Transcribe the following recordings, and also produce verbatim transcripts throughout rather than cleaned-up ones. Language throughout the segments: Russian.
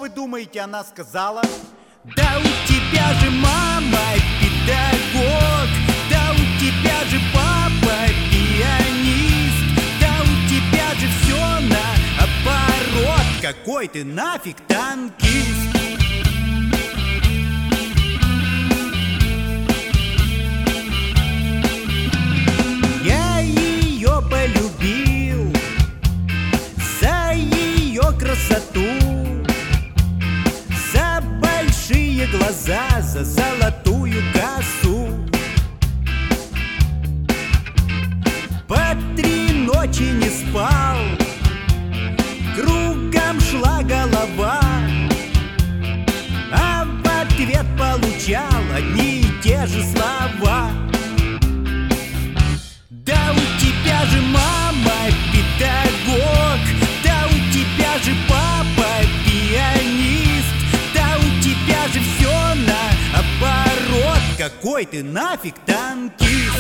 вы думаете, она сказала? Да у тебя же мама педагог, да у тебя же папа пианист, да у тебя же все наоборот. Какой ты нафиг танкист? Я ее полюбил за ее красоту, за большие глаза, за золотую косу. По три ночи не спал, кругом шла голова, а в ответ получал одни и те же слова. Да у тебя же мама педагог, да у тебя же папа пианист, да у тебя же все наоборот. Какой ты нафиг танкист?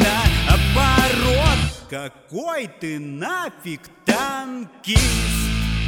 Какой ты нафиг танкист?